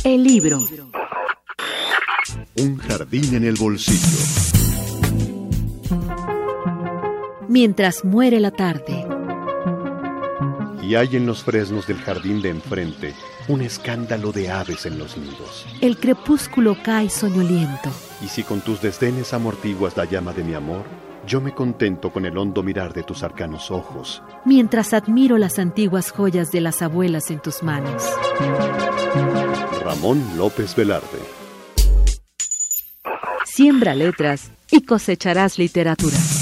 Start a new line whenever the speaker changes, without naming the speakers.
El libro.
Un jardín en el bolsillo.
Mientras muere la tarde.
Y hay en los fresnos del jardín de enfrente un escándalo de aves en los nidos.
El crepúsculo cae soñoliento.
Y si con tus desdenes amortiguas la llama de mi amor, yo me contento con el hondo mirar de tus arcanos ojos.
Mientras admiro las antiguas joyas de las abuelas en tus manos.
Ramón López Velarde.
Siembra letras y cosecharás literatura.